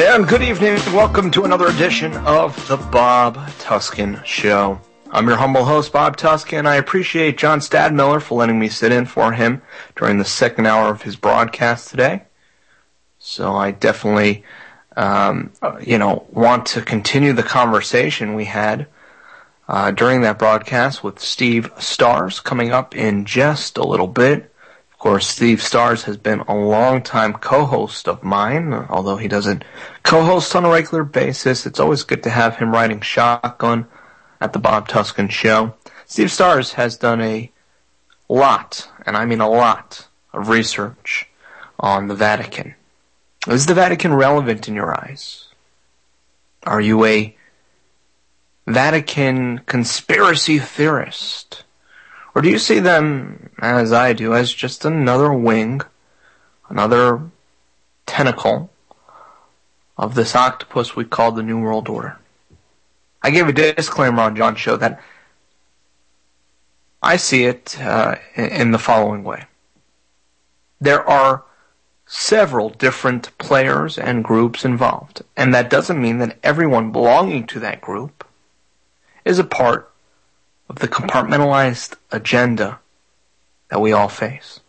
And good evening. Welcome to another edition of the Bob Tuskin Show. I'm your humble host, Bob Tuskin. I appreciate John Stadmiller for letting me sit in for him during the second hour of his broadcast today. So I definitely, want to continue the conversation we had during that broadcast with Steve Stars coming up in just a little bit. Of course, Steve Stars has been a long-time co-host of mine, although he doesn't co-host on a regular basis. It's always good to have him riding shotgun at the Bob Tuskin Show. Steve Stars has done a lot, and I mean a lot, of research on the Vatican. Is the Vatican relevant in your eyes? Are you a Vatican conspiracy theorist? Or do you see them, as I do, as just another wing, another tentacle of this octopus we call the New World Order? I gave a disclaimer on John's show that I see it in the following way. There are several different players and groups involved, and that doesn't mean that everyone belonging to that group is a part of the compartmentalized agenda that we all face.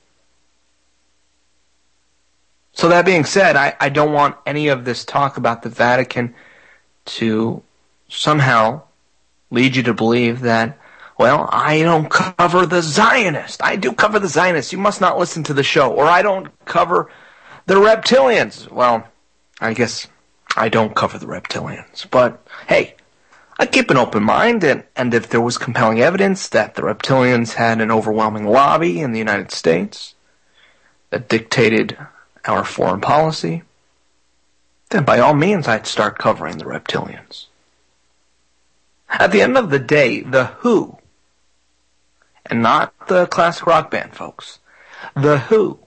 So that being said, I don't want any of this talk about the Vatican to somehow lead you to believe that, well, I don't cover the Zionists. I do cover the Zionists. You must not listen to the show. Or I don't cover the reptilians. Well, I guess I don't cover the reptilians. But, hey, I keep an open mind, and if there was compelling evidence that the reptilians had an overwhelming lobby in the United States that dictated our foreign policy, then by all means I'd start covering the reptilians. At the end of the day, the Who, and not the classic rock band, folks, the Who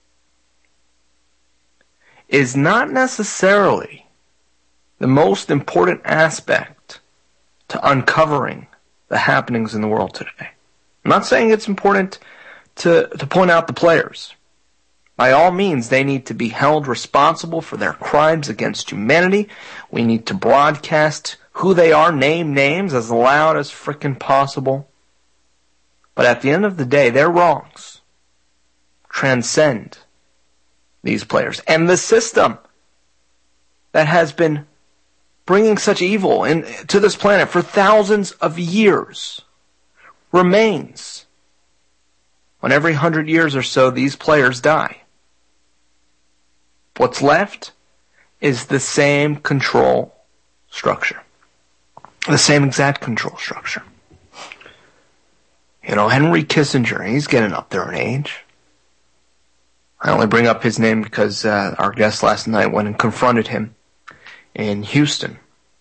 is not necessarily the most important aspect to uncovering the happenings in the world today. I'm not saying it's important to point out the players. By all means, they need to be held responsible for their crimes against humanity. We need to broadcast who they are, name names as loud as frickin' possible. But at the end of the day, their wrongs transcend these players. And the system that has been bringing such evil to this planet for thousands of years remains. When every 100 years or so these players die, what's left is the same control structure. The same exact control structure. You know, Henry Kissinger, he's getting up there in age. I only bring up his name because our guest last night went and confronted him in Houston.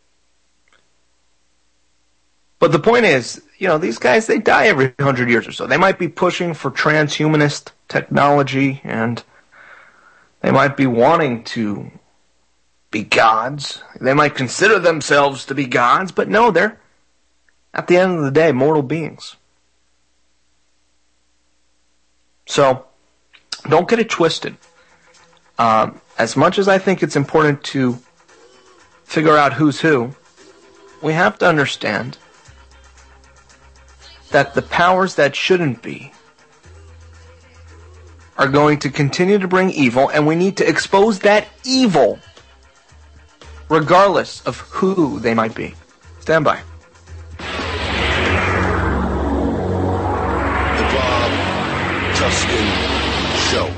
But the point is, you know, these guys, they die every 100 years or so. They might be pushing for transhumanist technology, and they might be wanting to be gods. They might consider themselves to be gods, but no, they're, at the end of the day, mortal beings. So, don't get it twisted. As much as I think it's important to figure out who's who, we have to understand that the powers that shouldn't be are going to continue to bring evil, and we need to expose that evil regardless of who they might be. Stand by. The Bob Tuskin Show.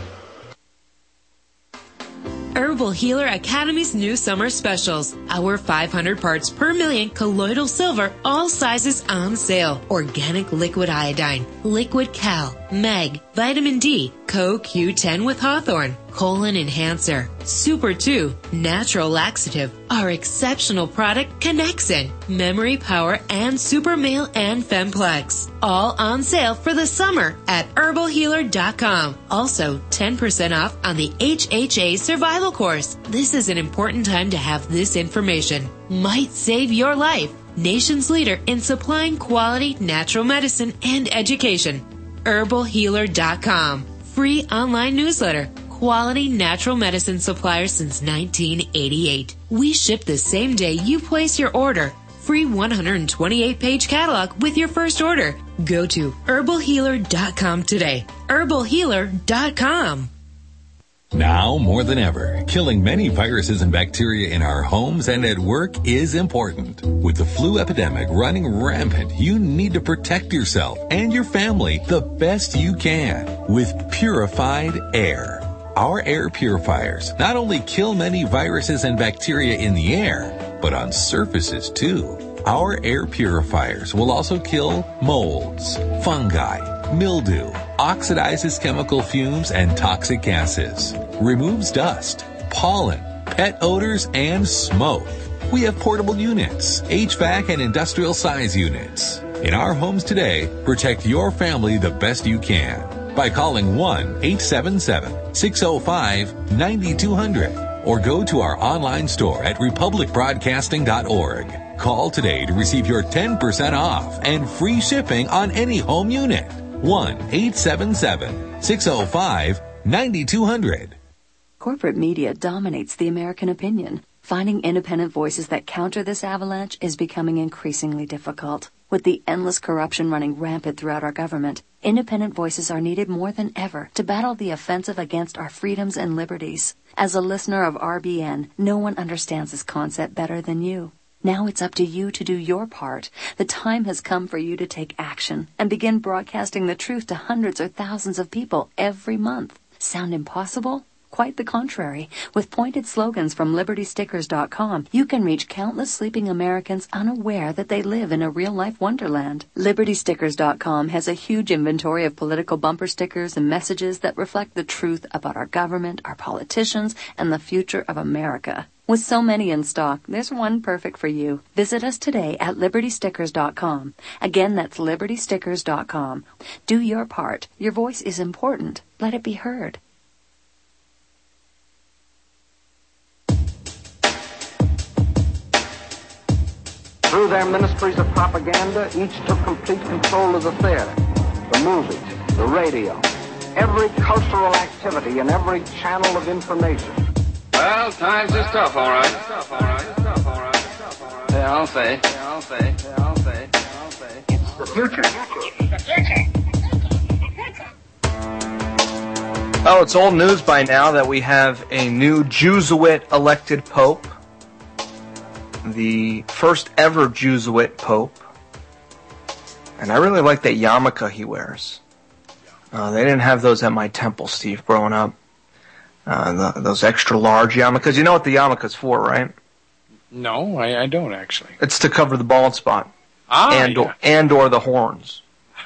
Herbal Healer Academy's new summer specials. Our 500 parts per million colloidal silver, all sizes on sale. Organic liquid iodine, liquid cal, mag, vitamin D, CoQ10 with Hawthorne, colon enhancer, Super 2, natural laxative, our exceptional product Connexin, memory power, and Super Male and Femplex. All on sale for the summer at herbalhealer.com. Also, 10% off on the HHA survival course. This is an important time to have this information. Might save your life. Nation's leader in supplying quality natural medicine and education. herbalhealer.com. Free online newsletter. quality natural medicine supplier since 1988. We ship the same day you place your order. Free 128-page catalog with your first order. Go to herbalhealer.com today. herbalhealer.com. Now more than ever, killing many viruses and bacteria in our homes and at work is important. With the flu epidemic running rampant, you need to protect yourself and your family the best you can with purified air. Our air purifiers not only kill many viruses and bacteria in the air, but on surfaces too. Our air purifiers will also kill molds, fungi, mildew, oxidizes chemical fumes and toxic gases, removes dust, pollen, pet odors, and smoke. We have portable units, HVAC and industrial size units. In our homes today, protect your family the best you can by calling 1-877-605-9200 or go to our online store at republicbroadcasting.org. Call today to receive your 10% off and free shipping on any home unit. 1-877-605-9200. Corporate media dominates the American opinion. Finding independent voices that counter this avalanche is becoming increasingly difficult. With the endless corruption running rampant throughout our government, independent voices are needed more than ever to battle the offensive against our freedoms and liberties. As a listener of RBN, no one understands this concept better than you. Now it's up to you to do your part. The time has come for you to take action and begin broadcasting the truth to hundreds or thousands of people every month. Sound impossible? Quite the contrary. With pointed slogans from LibertyStickers.com, you can reach countless sleeping Americans unaware that they live in a real-life wonderland. LibertyStickers.com has a huge inventory of political bumper stickers and messages that reflect the truth about our government, our politicians, and the future of America. With so many in stock, there's one perfect for you. Visit us today at LibertyStickers.com. Again, that's LibertyStickers.com. Do your part. Your voice is important. Let it be heard. Through their ministries of propaganda, each took complete control of the theater, the movies, the radio, every cultural activity and every channel of information. Well, times is tough, all right. Yeah, I'll say. It's the future. Oh, it's old news by now that we have a new Jesuit elected pope. The first ever Jesuit pope. And I really like that yarmulke he wears. They didn't have those at my temple, Steve, growing up. Those extra large yarmulkes. You know what the yarmulke's for, right? No, I don't actually. It's to cover the bald spot. And or the horns.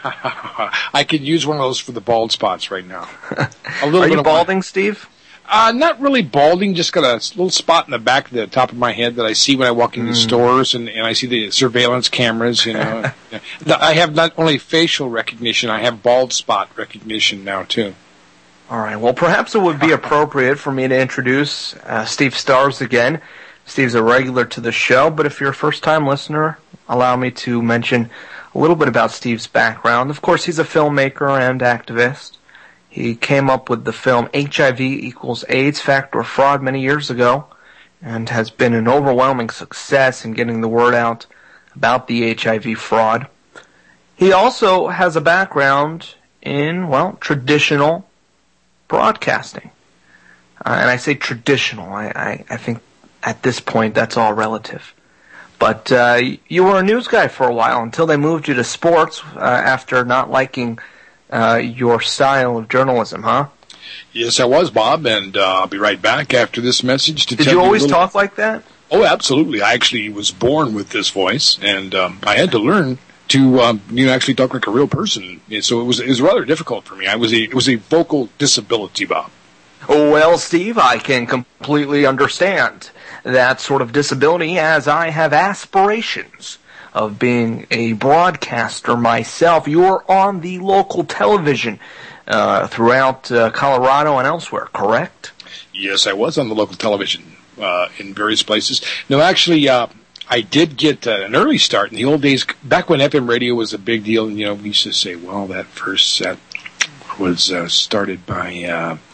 I could use one of those for the bald spots right now. Are you balding, Steve? Not really balding, just got a little spot in the back of the top of my head that I see when I walk into stores and I see the surveillance cameras, you know. I have not only facial recognition, I have bald spot recognition now, too. All right. Well, perhaps it would be appropriate for me to introduce Steve Stars again. Steve's a regular to the show, but if you're a first-time listener, allow me to mention a little bit about Steve's background. Of course, he's a filmmaker and activist. He came up with the film HIV equals AIDS, Fact or Fraud many years ago and has been an overwhelming success in getting the word out about the HIV fraud. He also has a background in, well, traditional broadcasting. And I say traditional. I think at this point that's all relative. But you were a news guy for a while until they moved you to sports after not liking your style of journalism, huh? Yes, I was, Bob, and I'll be right back after this message to tell you. Did you always talk like that? Oh, absolutely. I actually was born with this voice, and I had to learn to actually talk like a real person. So it was rather difficult for me. It was a vocal disability, Bob. Oh, well, Steve, I can completely understand that sort of disability, as I have aspirations of being a broadcaster myself. You're on the local television throughout Colorado and elsewhere, correct? Yes, I was on the local television in various places. No, actually, I did get an early start in the old days, back when FM radio was a big deal. And, we used to say, well, that first set was started by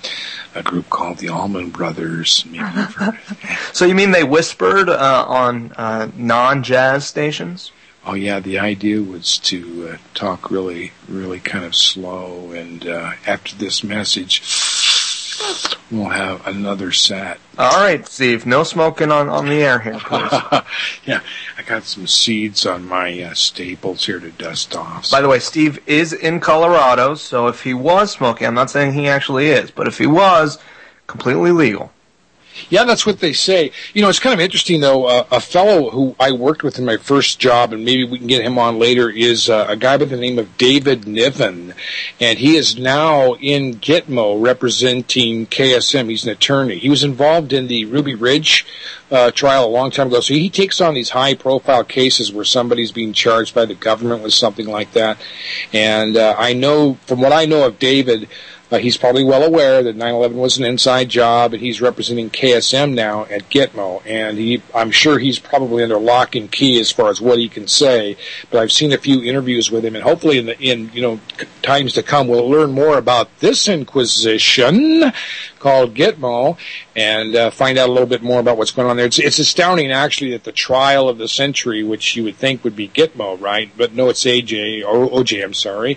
a group called the Allman Brothers. Maybe you've heard of it. So you mean they whispered on non-jazz stations? Oh, yeah, the idea was to talk really, really kind of slow, and after this message, we'll have another set. All right, Steve, no smoking on the air here, please. Yeah, I got some seeds on my staples here to dust off. By the way, Steve is in Colorado, so if he was smoking, I'm not saying he actually is, but if he was, completely legal. Yeah, that's what they say. You know, it's kind of interesting, though. A fellow who I worked with in my first job, and maybe we can get him on later, is a guy by the name of David Niven. And he is now in Gitmo representing KSM. He's an attorney. He was involved in the Ruby Ridge trial a long time ago. So he takes on these high-profile cases where somebody's being charged by the government with something like that. And I know, from what I know of David, he's probably well aware that 9/11 was an inside job, and he's representing KSM now at Gitmo. And I'm sure he's probably under lock and key as far as what he can say. But I've seen a few interviews with him, and hopefully in times to come we'll learn more about this inquisition called Gitmo and find out a little bit more about what's going on there. It's astounding, actually, that the trial of the century, which you would think would be Gitmo, right? But no, it's OJ, I'm sorry,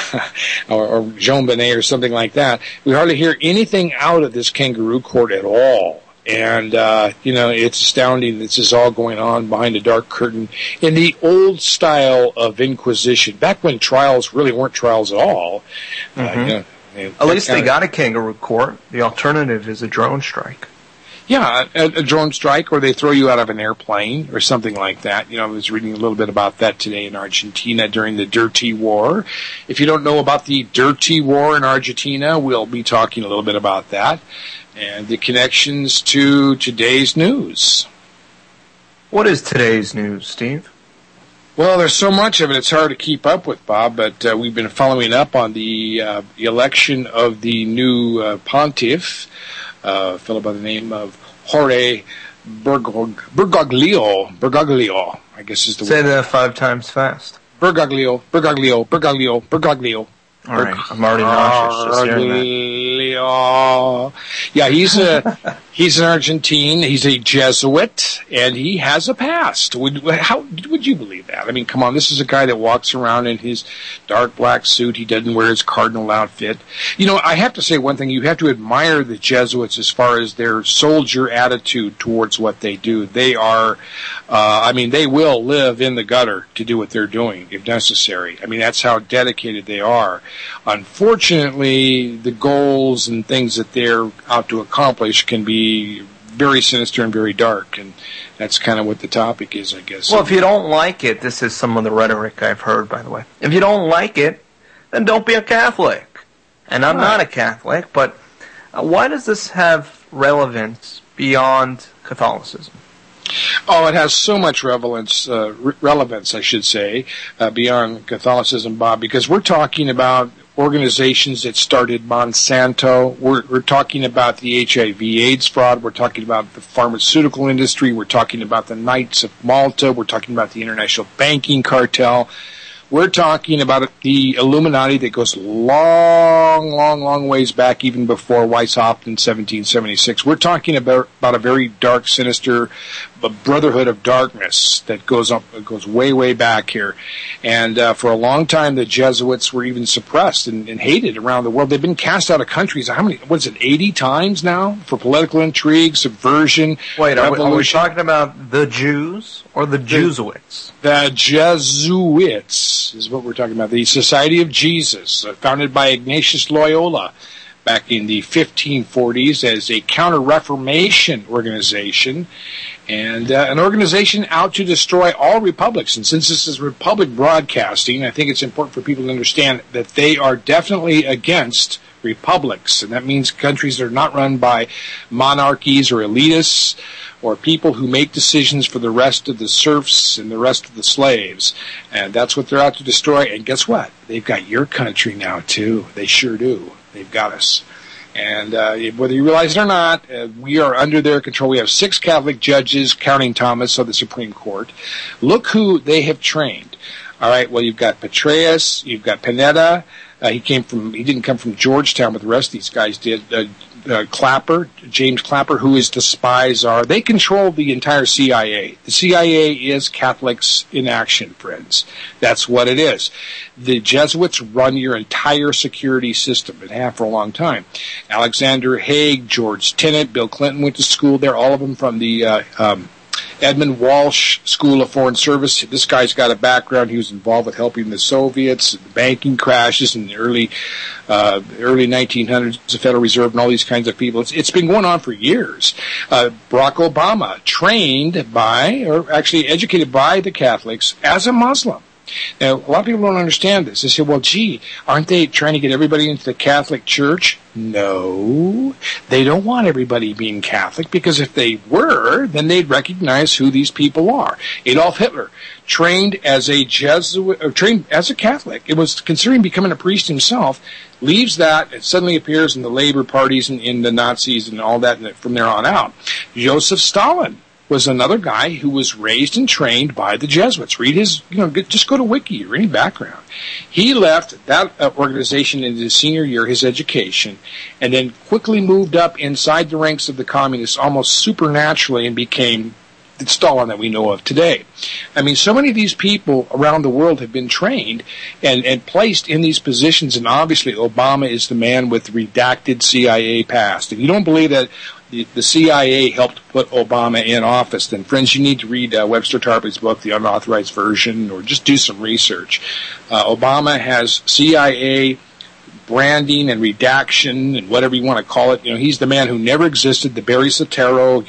or Jean Benet or something like that. We hardly hear anything out of this kangaroo court at all. And, it's astounding this is all going on behind a dark curtain in the old style of Inquisition, back when trials really weren't trials at all. Mm-hmm. At least they got a kangaroo court. The alternative is a drone strike. Yeah, a drone strike, or they throw you out of an airplane or something like that. You know, I was reading a little bit about that today in Argentina during the Dirty War. If you don't know about the Dirty War in Argentina, we'll be talking a little bit about that and the connections to today's news. What is today's news, Steve? Well, there's so much of it, it's hard to keep up with, Bob, but we've been following up on the election of the new pontiff, a fellow by the name of Jorge Bergoglio, I guess is the Say word. that 5 times fast. Bergoglio. All right, I'm already nauseous just hearing that. Yeah, he's an Argentine. He's a Jesuit, and he has a past. How would you believe that? I mean, come on, this is a guy that walks around in his dark black suit. He doesn't wear his cardinal outfit. You know, I have to say one thing. You have to admire the Jesuits as far as their soldier attitude towards what they do. They are, they will live in the gutter to do what they're doing if necessary. I mean, that's how dedicated they are. Unfortunately, the goals and things that they're out to accomplish can be very sinister and very dark, and that's kind of what the topic is, I guess. Well, if you don't like it, this is some of the rhetoric I've heard, by the way. If you don't like it, then don't be a Catholic. And I'm not a Catholic, but why does this have relevance beyond Catholicism? Oh, it has so much relevance, I should say, beyond Catholicism, Bob, because we're talking about organizations that started Monsanto. We're talking about the HIV/AIDS fraud. We're talking about the pharmaceutical industry. We're talking about the Knights of Malta. We're talking about the international banking cartel. We're talking about the Illuminati that goes long ways back, even before Weishaupt in 1776. We're talking about a very dark, sinister brotherhood of darkness that goes way back here. And for a long time, the Jesuits were even suppressed and hated around the world. They've been cast out of countries. How many? 80 times now for political intrigue, subversion, Wait, revolution? are we talking about the Jews or the Jesuits? The Jesuits is what we're talking about. The Society of Jesus, founded by Ignatius Loyola back in the 1540s as a counter-reformation organization, and an organization out to destroy all republics. And since this is Republic Broadcasting, I think it's important for people to understand that they are definitely against republics, and that means countries that are not run by monarchies or elitists or people who make decisions for the rest of the serfs and the rest of the slaves. And that's what they're out to destroy. And guess what? They've got your country now, too. They sure do. They've got us. And whether you realize it or not, we are under their control. We have 6 Catholic judges, counting Thomas of the Supreme Court. Look who they have trained. All right, well, you've got Petraeus, you've got Panetta. He didn't come from Georgetown, but the rest of these guys did. James Clapper, who is the spy czar. They control the entire CIA. The CIA is Catholics in action, friends. That's what it is. The Jesuits run your entire security system and have for a long time. Alexander Haig, George Tenet, Bill Clinton went to school there, all of them from the Edmund Walsh School of Foreign Service. This guy's got a background. He was involved with helping the Soviets, the banking crashes in the early 1900s, the Federal Reserve, and all these kinds of people. It's been going on for years. Barack Obama, trained by, or actually educated by the Catholics as a Muslim. Now, a lot of people don't understand this. They say, well, gee, aren't they trying to get everybody into the Catholic Church? No, they don't want everybody being Catholic, because if they were, then they'd recognize who these people are. Adolf Hitler, trained as a Jesuit, or trained as a Catholic, it was considering becoming a priest himself, leaves that and suddenly appears in the labor parties and in the Nazis and all that from there on out. Joseph Stalin was another guy who was raised and trained by the Jesuits. Read his, just go to Wiki or any background. He left that organization in his senior year, his education, and then quickly moved up inside the ranks of the communists almost supernaturally and became the Stalin that we know of today. I mean, so many of these people around the world have been trained and placed in these positions, and obviously Obama is the man with the redacted CIA past. If you don't believe that the CIA helped put Obama in office, then, friends, you need to read Webster Tarpley's book, The Unauthorized Version, or just do some research. Obama has CIA branding and redaction and whatever you want to call it. He's the man who never existed, the Barry Soetoro,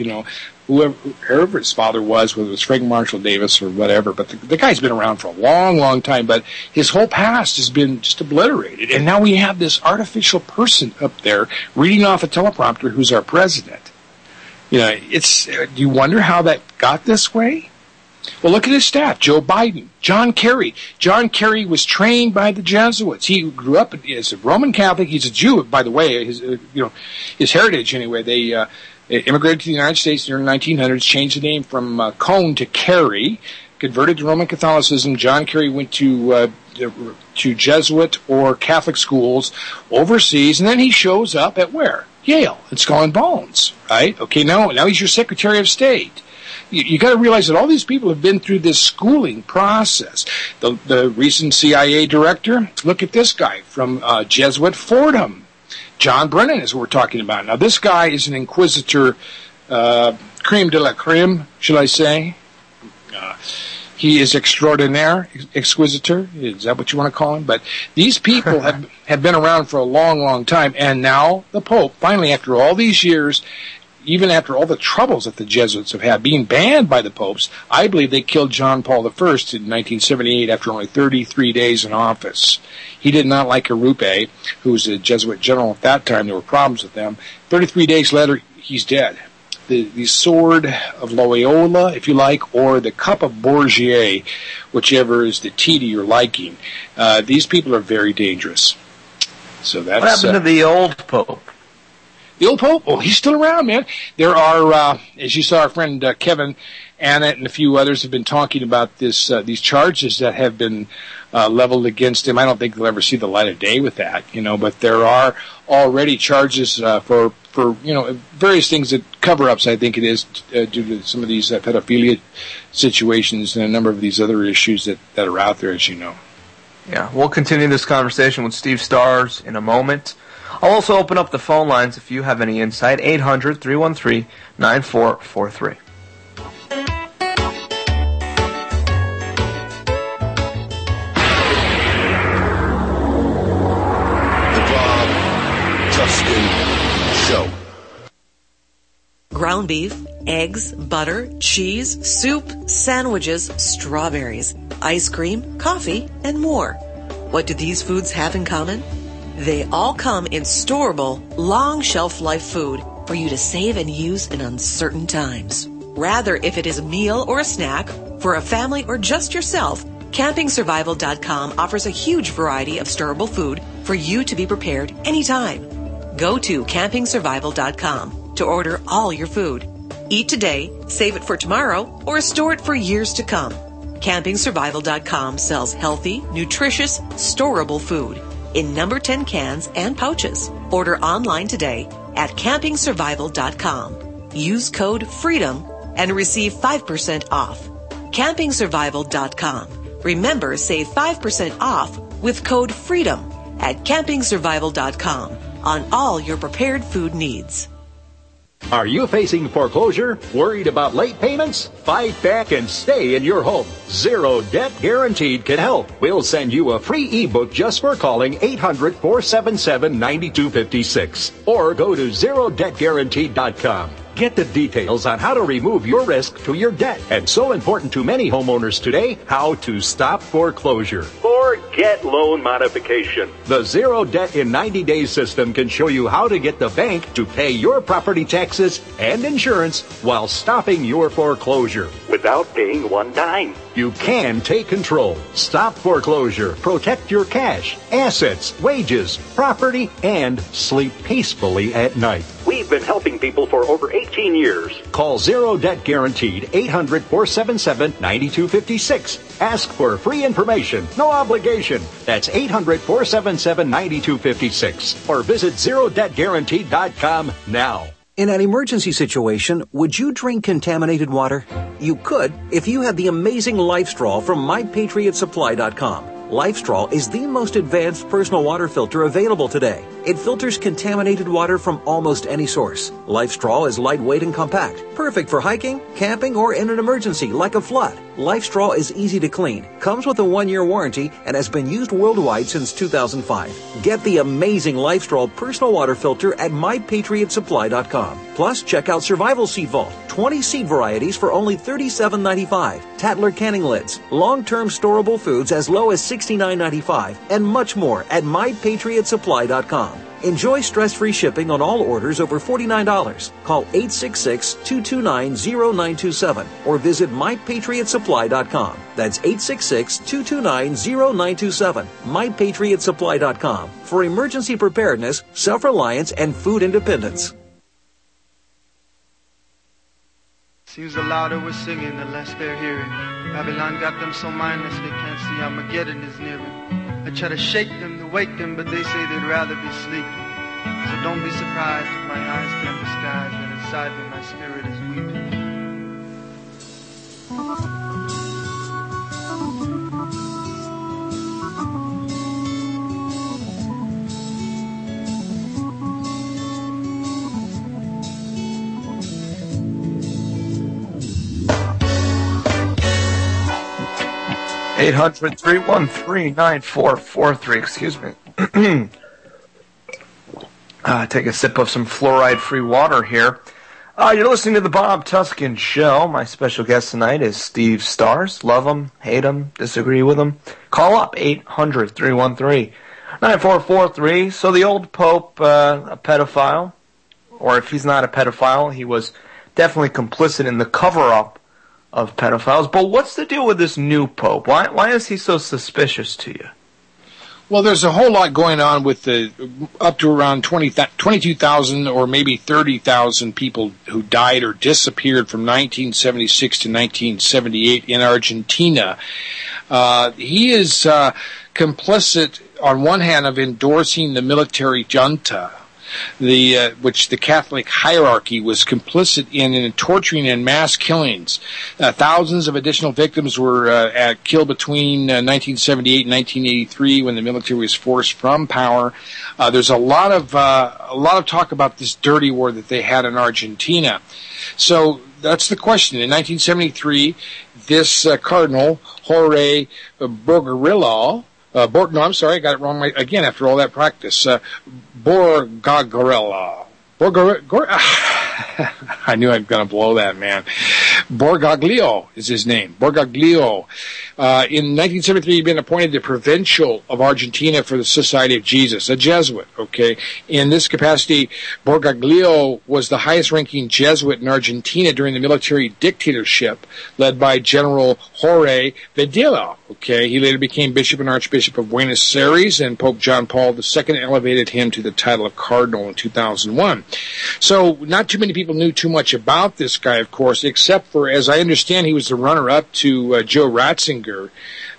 whoever his father was, whether it was Frank Marshall Davis or whatever. But the guy's been around for a long, long time, but his whole past has been just obliterated. And now we have this artificial person up there reading off a teleprompter who's our president. Do you wonder how that got this way? Well, look at his staff. Joe Biden, John Kerry. John Kerry was trained by the Jesuits. He grew up as a Roman Catholic. He's a Jew, by the way. His heritage, anyway. They immigrated to the United States in the early 1900s, changed the name from Cone to Kerry, converted to Roman Catholicism. John Kerry went to Jesuit or Catholic schools overseas, and then he shows up at where? Yale, at Skull and Bones, right? Okay, now he's your Secretary of State. You got to realize that all these people have been through this schooling process. The recent CIA director, look at this guy from Jesuit Fordham. John Brennan is what we're talking about. Now, this guy is an inquisitor, creme de la creme, shall I say. He is extraordinaire, exquisitor. Is that what you want to call him? But these people have been around for a long, long time. And now the Pope, finally, after all these years, even after all the troubles that the Jesuits have had, being banned by the popes, I believe they killed John Paul I in 1978 after only 33 days in office. He did not like Arrupe, who was a Jesuit general at that time. There were problems with them. 33 days later, he's dead. The sword of Loyola, if you like, or the cup of Bourget, whichever is the tea to your liking. These people are very dangerous. So that's what happened to the old Pope? The old Pope? Oh, he's still around, man. There are, as you saw, our friend Kevin Annett and a few others have been talking about these charges that have been leveled against him. I don't think they'll ever see the light of day with that, but there are already charges for various things that cover-ups, I think it is, due to some of these pedophilia situations and a number of these other issues that are out there, as you know. Yeah, we'll continue this conversation with Steve Stars in a moment. I'll also open up the phone lines if you have any insight. 800-313-9443. Ground beef, eggs, butter, cheese, soup, sandwiches, strawberries, ice cream, coffee, and more. What do these foods have in common? They all come in storable, long shelf life food for you to save and use in uncertain times. Rather, if it is a meal or a snack, for a family or just yourself, CampingSurvival.com offers a huge variety of storable food for you to be prepared anytime. Go to CampingSurvival.com to order all your food. Eat today, save it for tomorrow, or store it for years to come. CampingSurvival.com sells healthy, nutritious, storable food in number 10 cans and pouches. Order online today at campingsurvival.com. Use code FREEDOM and receive 5% off. campingsurvival.com. Remember, save 5% off with code FREEDOM at campingsurvival.com on all your prepared food needs. Are you facing foreclosure? Worried about late payments? Fight back and stay in your home. Zero Debt Guaranteed can help. We'll send you a free ebook just for calling 800-477-9256 or go to zerodebtguaranteed.com. Get the details on how to remove your risk to your debt. And so important to many homeowners today, how to stop foreclosure. Forget loan modification. The Zero Debt in 90 Days system can show you how to get the bank to pay your property taxes and insurance while stopping your foreclosure without paying one dime. You can take control, stop foreclosure, protect your cash, assets, wages, property, and sleep peacefully at night. We've been helping people for over 18 years. Call Zero Debt Guaranteed, 800-477-9256. Ask for free information, no obligation. That's 800-477-9256. Or visit ZeroDebtGuaranteed.com now. In an emergency situation, would you drink contaminated water? You could if you had the amazing LifeStraw from MyPatriotSupply.com. LifeStraw is the most advanced personal water filter available today. It filters contaminated water from almost any source. LifeStraw is lightweight and compact, perfect for hiking, camping, or in an emergency like a flood. LifeStraw is easy to clean, comes with a 1-year warranty, and has been used worldwide since 2005. Get the amazing LifeStraw personal water filter at MyPatriotSupply.com. Plus, check out Survival Seed Vault, 20 seed varieties for only $37.95, Tatler canning lids, long-term storable foods as low as $69.95, and much more at MyPatriotSupply.com. Enjoy stress-free shipping on all orders over $49. Call 866-229-0927 or visit MyPatriotSupply.com. That's 866-229-0927. MyPatriotSupply.com for emergency preparedness, self-reliance, and food independence. Seems the louder we're singing, the less they're hearing. Babylon got them so mindless they can't see Armageddon is nearing. I try to shake them, to wake them, but they say they'd rather be sleeping. So don't be surprised if my eyes turn to skies and inside me my spirit is weeping. 800-313-9443. Excuse me. Take a sip of some fluoride-free water here. You're listening to the Bob Tuskin Show. My special guest tonight is Steve Stars. Love him, hate him, disagree with him. Call up 800-313-9443. So the old Pope, a pedophile, or if he's not a pedophile, he was definitely complicit in the cover-up of pedophiles. But what's the deal with this new Pope? Why is he so suspicious to you? Well, there's a whole lot going on with the up to around 22,000 or maybe 30,000 people who died or disappeared from 1976 to 1978 in Argentina. He is complicit, on one hand, of endorsing the military junta, which the Catholic hierarchy was complicit in torturing and mass killings. Thousands of additional victims were killed between 1978 and 1983 when the military was forced from power. There's a lot of talk about this dirty war that they had in Argentina. So that's the question. In 1973, this Cardinal Jorge Borgarello, I got it wrong again after all that practice. Borgagliolo. I knew I was going to blow that, man. Borgaglio is his name. Borgaglio. In 1973, he'd been appointed the Provincial of Argentina for the Society of Jesus, a Jesuit, okay? In this capacity, Borgaglio was the highest-ranking Jesuit in Argentina during the military dictatorship led by General Jorge Videla, okay? He later became Bishop and Archbishop of Buenos Aires, and Pope John Paul II elevated him to the title of Cardinal in 2001. So not too many people knew too much about this guy, of course, except for, as I understand, he was the runner-up to Joe Ratzinger,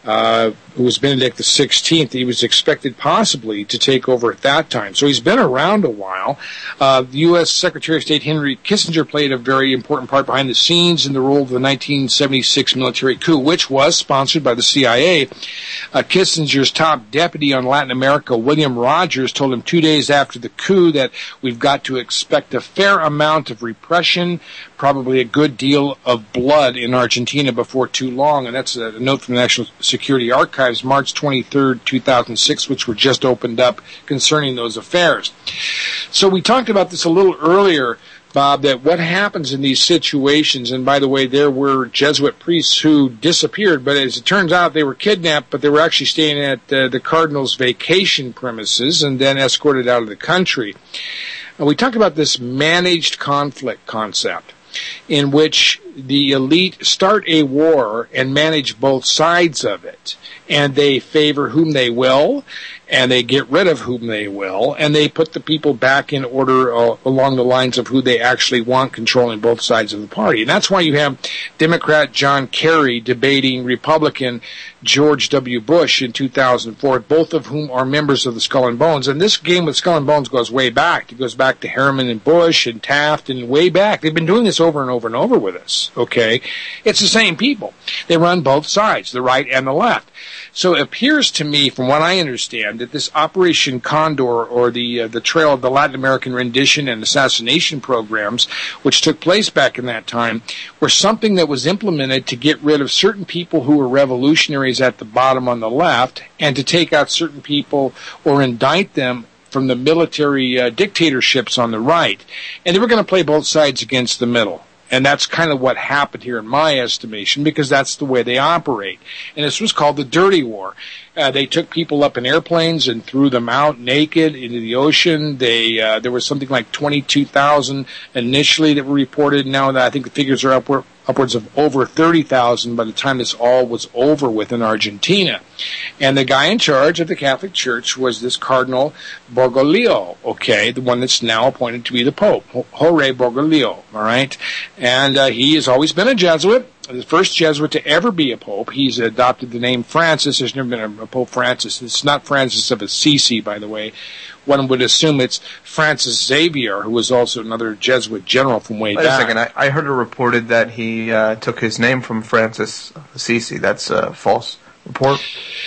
who was Benedict XVI. He was expected possibly to take over at that time. So he's been around a while. The U.S. Secretary of State Henry Kissinger played a very important part behind the scenes in the role of the 1976 military coup, which was sponsored by the CIA. Kissinger's top deputy on Latin America, William Rogers, told him 2 days after the coup that we've got to expect a fair amount of repression, probably a good deal of blood in Argentina before too long. And that's a note from the National Security Archives, March 23rd, 2006, which were just opened up concerning those affairs. So we talked about this a little earlier, Bob, that what happens in these situations, and by the way, there were Jesuit priests who disappeared, but as it turns out, they were kidnapped, but they were actually staying at the Cardinal's vacation premises and then escorted out of the country. And we talked about this managed conflict concept, in which the elite start a war and manage both sides of it. And they favor whom they will, and they get rid of whom they will, and they put the people back in order along the lines of who they actually want controlling both sides of the party. And that's why you have Democrat John Kerry debating Republican George W. Bush in 2004, both of whom are members of the Skull and Bones. And this game with Skull and Bones goes way back. It goes back to Harriman and Bush and Taft and way back. They've been doing this over and over and over with us, okay? It's the same people. They run both sides, the right and the left. So it appears to me, from what I understand, that this Operation Condor, or the trail of the Latin American rendition and assassination programs, which took place back in that time, were something that was implemented to get rid of certain people who were revolutionaries at the bottom on the left, and to take out certain people or indict them from the military dictatorships on the right. And they were going to play both sides against the middle. And that's kind of what happened here in my estimation, because that's the way they operate. And this was called the Dirty War. They took people up in airplanes and threw them out naked into the ocean. There was something like 22,000 initially that were reported. Now I think the figures are upwards of over 30,000 by the time this all was over with in Argentina. And the guy in charge of the Catholic Church was this Cardinal Bergoglio, okay, the one that's now appointed to be the Pope, Jorge Bergoglio, all right? And he has always been a Jesuit, the first Jesuit to ever be a Pope. He's adopted the name Francis. There's never been a Pope Francis. It's not Francis of Assisi, by the way. One would assume it's Francis Xavier, who was also another Jesuit general from way back. Wait a second. I heard it reported that he took his name from Francis of Assisi. That's a false report?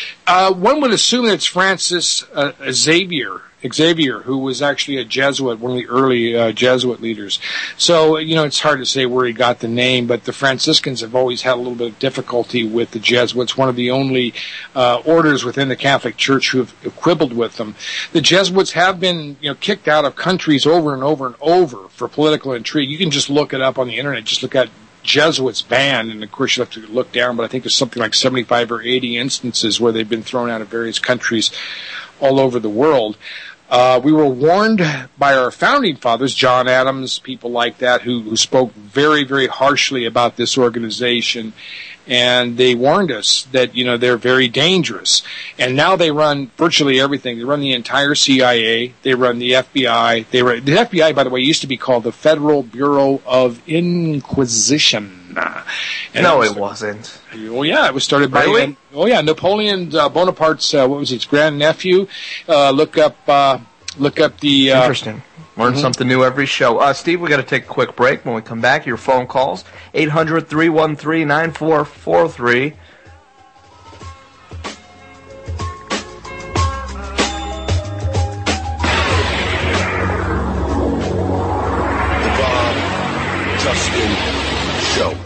One would assume it's Francis Xavier, who was actually a Jesuit, one of the early Jesuit leaders. So, it's hard to say where he got the name, but the Franciscans have always had a little bit of difficulty with the Jesuits, one of the only orders within the Catholic Church who have quibbled with them. The Jesuits have been, kicked out of countries over and over and over for political intrigue. You can just look it up on the internet. Just look at Jesuits banned, and of course you have to look down, but I think there's something like 75 or 80 instances where they've been thrown out of various countries all over the world. We were warned by our founding fathers, John Adams, people like that, who spoke very, very harshly about this organization. And they warned us that, they're very dangerous. And now they run virtually everything. They run the entire CIA. They run the FBI. The FBI, by the way, used to be called the Federal Bureau of Inquisition. No, it wasn't. Oh, yeah, it was started by... Really? Napoleon Bonaparte's, his grandnephew. Look up the... Interesting. Learn something new every show. Steve, we got to take a quick break. When we come back, your phone calls, 800-313-9443. The Bob Justin Show.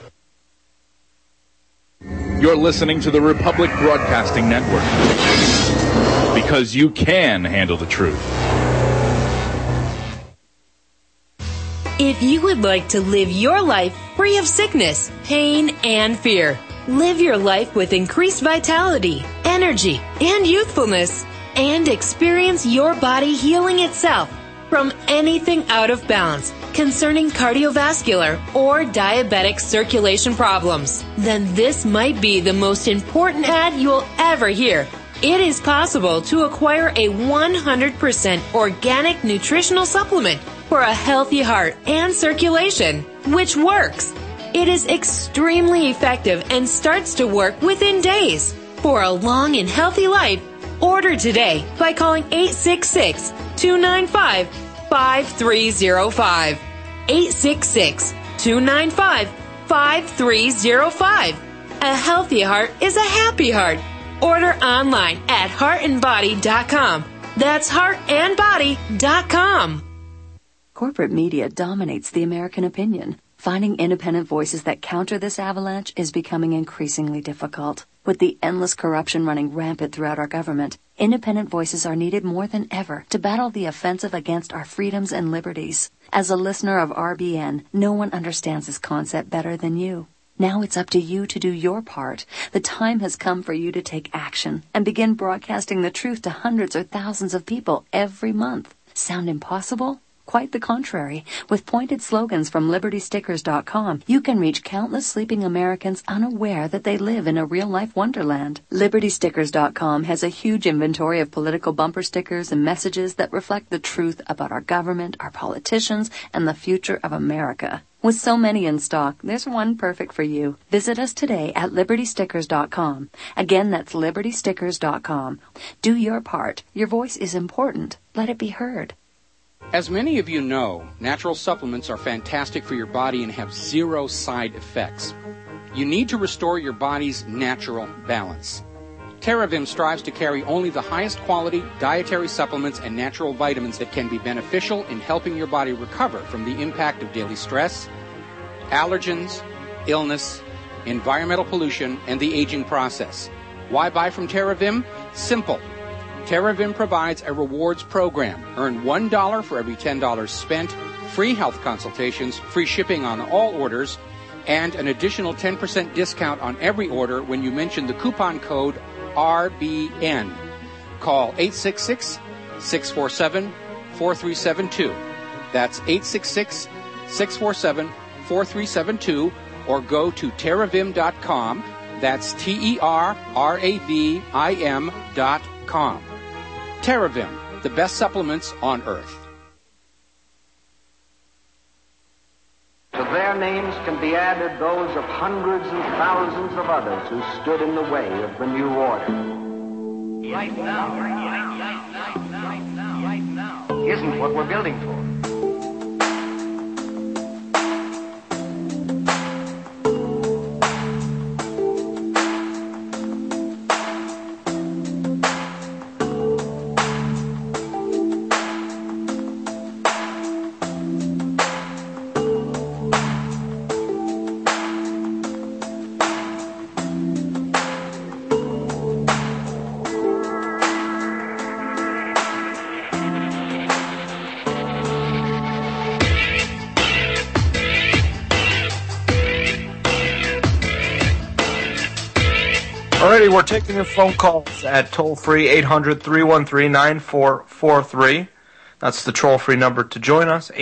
You're listening to the Republic Broadcasting Network, because you can handle the truth. If you would like to live your life free of sickness, pain, and fear, live your life with increased vitality, energy, and youthfulness, and experience your body healing itself from anything out of balance concerning cardiovascular or diabetic circulation problems, then this might be the most important ad you'll ever hear. It is possible to acquire a 100% organic nutritional supplement for a healthy heart and circulation, which works. It is extremely effective and starts to work within days. For a long and healthy life, order today by calling 866-295-5305. 866-295-5305. A healthy heart is a happy heart. Order online at heartandbody.com. That's heartandbody.com. Corporate media dominates the American opinion. Finding independent voices that counter this avalanche is becoming increasingly difficult. With the endless corruption running rampant throughout our government, independent voices are needed more than ever to battle the offensive against our freedoms and liberties. As a listener of RBN, no one understands this concept better than you. Now it's up to you to do your part. The time has come for you to take action and begin broadcasting the truth to hundreds or thousands of people every month. Sound impossible? Quite the contrary. With pointed slogans from LibertyStickers.com, you can reach countless sleeping Americans unaware that they live in a real-life wonderland. LibertyStickers.com has a huge inventory of political bumper stickers and messages that reflect the truth about our government, our politicians, and the future of America. With so many in stock, there's one perfect for you. Visit us today at LibertyStickers.com. Again, that's LibertyStickers.com. Do your part. Your voice is important. Let it be heard. As many of you know, natural supplements are fantastic for your body and have zero side effects. You need to restore your body's natural balance. TerraVim strives to carry only the highest quality dietary supplements and natural vitamins that can be beneficial in helping your body recover from the impact of daily stress, allergens, illness, environmental pollution, and the aging process. Why buy from TerraVim? Simple. TerraVim provides a rewards program. Earn $1 for every $10 spent, free health consultations, free shipping on all orders, and an additional 10% discount on every order when you mention the coupon code RBN. Call 866-647-4372. That's 866-647-4372, or go to TerraVim.com. That's TerraVim.com. TerraVim, the best supplements on earth. To their names can be added those of hundreds and thousands of others who stood in the way of the new order. Right now isn't what we're building for. Alrighty, we're taking your phone calls at toll-free 800-313-9443. That's the toll-free number to join us,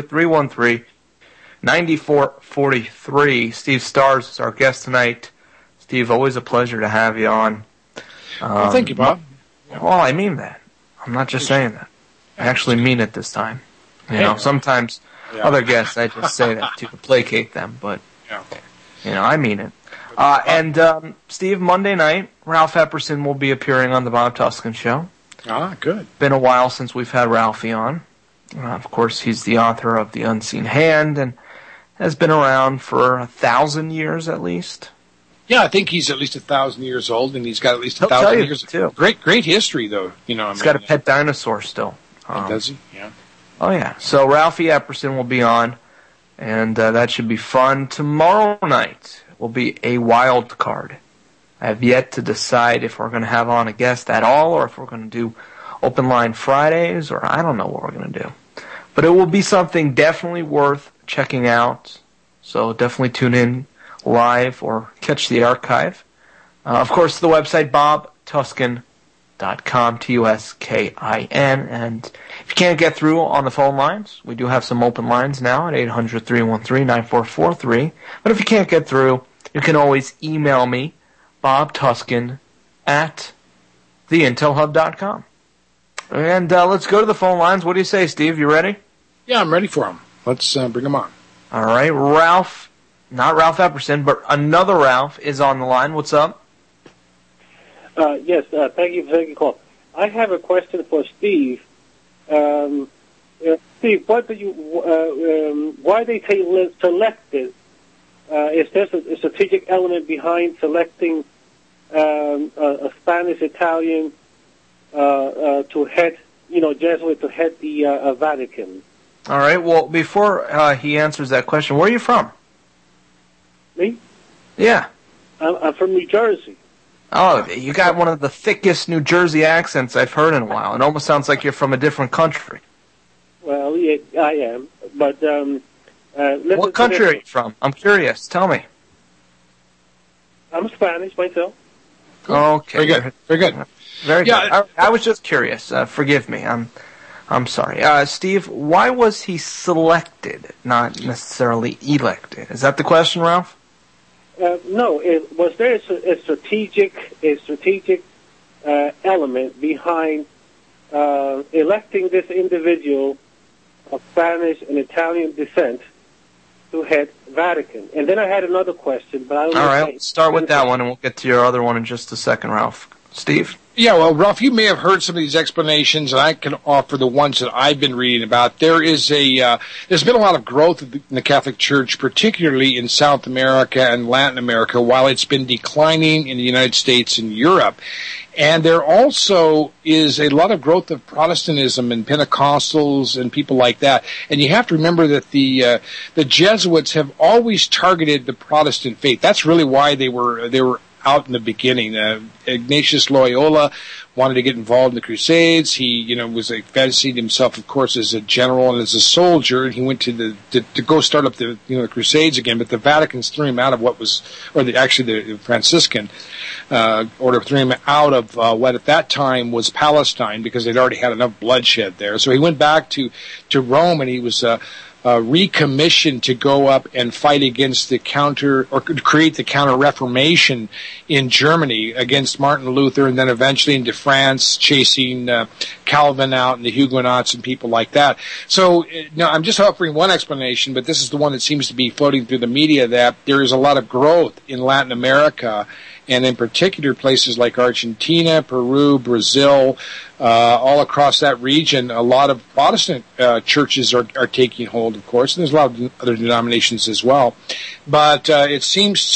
800-313-9443. Steve Stars is our guest tonight. Steve, always a pleasure to have you on. Well, thank you, Bob. Well, I mean that. I'm not just saying that. I actually mean it this time. You know, sometimes other guests, I just say that to placate them, but, you know, I mean it. And Steve, Monday night, Ralph Epperson will be appearing on the Bob Tuskin Show. Ah, good. Been a while since we've had Ralphie on. Of course, he's the author of The Unseen Hand and has been around for 1,000 years at least. Yeah, I think he's at least 1,000 years old, and he's got at least 1,000 years too. Great history, though. You know, he's got a pet dinosaur still. Does he? Yeah. Oh yeah. So Ralphie Epperson will be on, and that should be fun. Tomorrow night will be a wild card. I have yet to decide if we're going to have on a guest at all, or if we're going to do open line Fridays, or I don't know what we're going to do. But it will be something definitely worth checking out. So definitely tune in live or catch the archive. Of course, the website bobtuskin.com, Tuskin. And if you can't get through on the phone lines, we do have some open lines now at 800-313-9443. But if you can't get through, you can always email me, bobtuskin@theintelhub.com. And let's go to the phone lines. What do you say, Steve? You ready? Yeah, I'm ready for them. Let's bring them on. All right. Ralph, not Ralph Epperson, but another Ralph is on the line. What's up? Yes, thank you for taking the call. I have a question for Steve. Steve, what do you? Why they selected? Is there a strategic element behind selecting a Spanish Italian to head, Jesuit to head the Vatican? All right. Well, before he answers that question, where are you from? Me? Yeah. I'm from New Jersey. Oh, you got one of the thickest New Jersey accents I've heard in a while. It almost sounds like you're from a different country. Well, yeah, I am. But what country are you from? I'm curious. Tell me. I'm Spanish myself. Okay. Very good. Very good. Very good. I was just curious. Forgive me. I'm sorry. Steve, why was he selected, not necessarily elected? Is that the question, Ralph? No. Was there a strategic element behind electing this individual of Spanish and Italian descent to head Vatican? And then I had another question, but I don't know. All right, let's start with that one, and we'll get to your other one in just a second, Ralph. Steve? Yeah, well, Ralph, you may have heard some of these explanations, and I can offer the ones that I've been reading about. There's been a lot of growth in the Catholic Church, particularly in South America and Latin America, while it's been declining in the United States and Europe. And there also is a lot of growth of Protestantism and Pentecostals and people like that. And you have to remember that the Jesuits have always targeted the Protestant faith. That's really why they were out in the beginning. Ignatius Loyola wanted to get involved in the Crusades. He, was fancying himself, of course, as a general and as a soldier, and he went to go start up the Crusades again. But the Vatican's threw him out of the Franciscan order threw him out of what at that time was Palestine because they'd already had enough bloodshed there. So he went back to Rome, and he was recommissioned to go up and fight against create the Counter-Reformation in Germany against Martin Luther, and then eventually into France, chasing Calvin out and the Huguenots and people like that. So, I'm just offering one explanation, but this is the one that seems to be floating through the media, that there is a lot of growth in Latin America, and in particular places like Argentina, Peru, Brazil, all across that region. A lot of Protestant churches are taking hold, of course, and there's a lot of other denominations as well. But it seems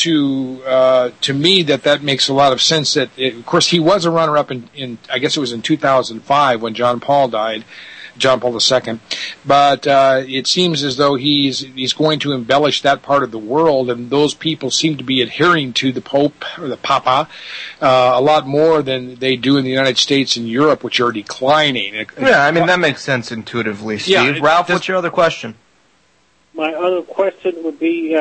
to me that makes a lot of sense. That of course, he was a runner-up in I guess it was in 2005 when John Paul died. John Paul II, but it seems as though he's going to embellish that part of the world, and those people seem to be adhering to the Pope or the Papa a lot more than they do in the United States and Europe, which are declining. Yeah, I mean that makes sense intuitively, Steve. Yeah, Ralph, what's your other question? My other question would be: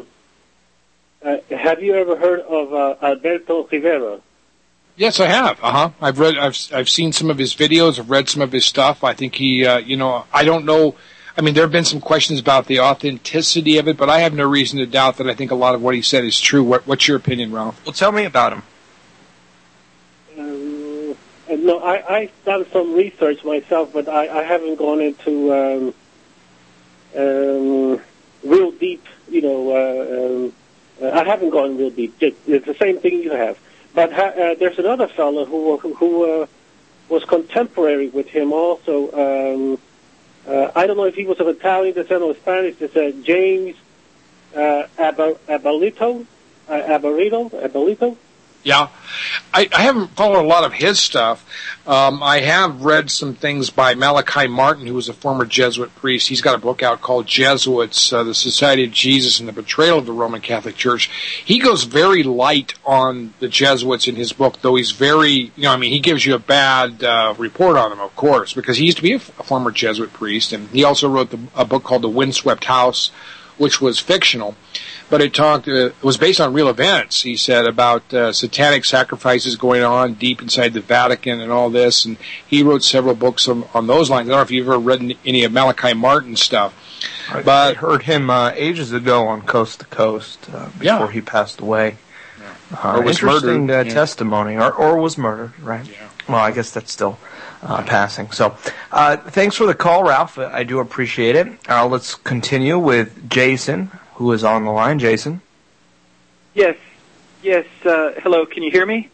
have you ever heard of Alberto Rivera? Yes, I have. I've seen some of his videos. I've read some of his stuff. I think he, I don't know. I mean, there have been some questions about the authenticity of it, but I have no reason to doubt that I think a lot of what he said is true. What's your opinion, Ralph? Well, tell me about him. No, I've done some research myself, but I haven't gone into real deep. I haven't gone real deep. It's the same thing you have. But there's another fellow who was contemporary with him also. I don't know if he was of Italian descent or Spanish descent. James Abolito. Yeah, I haven't followed a lot of his stuff. I have read some things by Malachi Martin, who was a former Jesuit priest. He's got a book out called Jesuits, the Society of Jesus and the Betrayal of the Roman Catholic Church. He goes very light on the Jesuits in his book, though he's very, he gives you a bad report on them, of course, because he used to be a former Jesuit priest, and he also wrote a book called The Windswept House, which was fictional. But it was based on real events, he said, about satanic sacrifices going on deep inside the Vatican and all this. And he wrote several books on those lines. I don't know if you've ever read any of Malachi Martin's stuff. I heard him ages ago on Coast to Coast before he passed away. Or was interesting murdered. Testimony, or was murdered, right? Yeah. Well, I guess that's still passing. So thanks for the call, Ralph. I do appreciate it. Let's continue with Jason, who is on the line. Jason? Yes. Hello, can you hear me?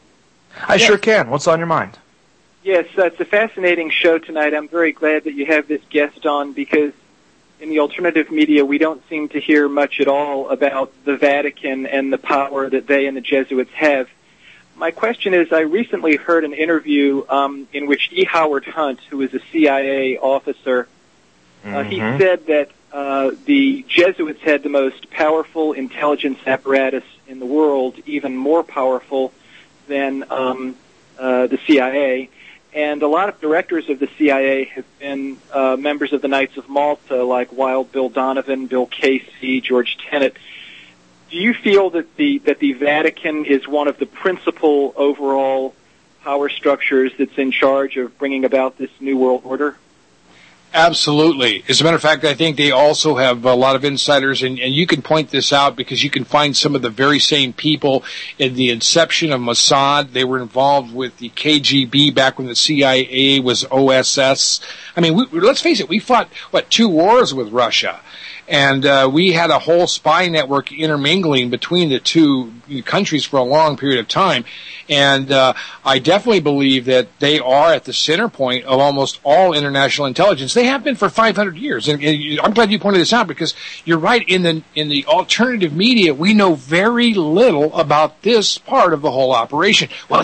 I sure can. What's on your mind? Yes, it's a fascinating show tonight. I'm very glad that you have this guest on because in the alternative media we don't seem to hear much at all about the Vatican and the power that they and the Jesuits have. My question is, I recently heard an interview in which E. Howard Hunt, who is a CIA officer, he said that the Jesuits had the most powerful intelligence apparatus in the world, even more powerful than the CIA. And a lot of directors of the CIA have been members of the Knights of Malta, like Wild Bill Donovan, Bill Casey, George Tenet. Do you feel that the Vatican is one of the principal overall power structures that's in charge of bringing about this new world order? Absolutely. As a matter of fact, I think they also have a lot of insiders, and you can point this out because you can find some of the very same people in the inception of Mossad. They were involved with the KGB back when the CIA was OSS. I mean, let's face it, we fought, 2 wars with Russia. And we had a whole spy network intermingling between the two countries for a long period of time. And I definitely believe that they are at the center point of almost all international intelligence. They have been for 500 years. And I'm glad you pointed this out because you're right. In the alternative media, we know very little about this part of the whole operation. Well,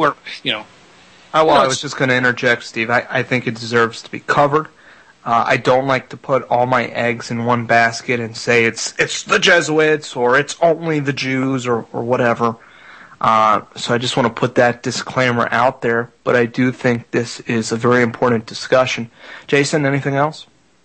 I was just going to interject, Steve. I think it deserves to be covered. I don't like to put all my eggs in one basket and say it's the Jesuits or it's only the Jews or whatever. So I just want to put that disclaimer out there, but I do think this is a very important discussion. Jason, anything else?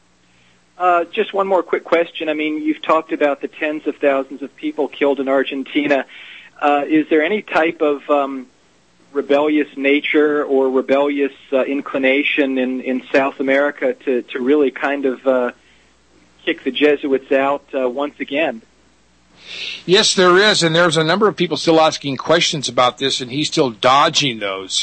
Just one more quick question. I mean, you've talked about the tens of thousands of people killed in Argentina. Is there any type of rebellious nature or rebellious inclination in South America to really kind of kick the Jesuits out once again? Yes, there is, and there's a number of people still asking questions about this, and he's still dodging those.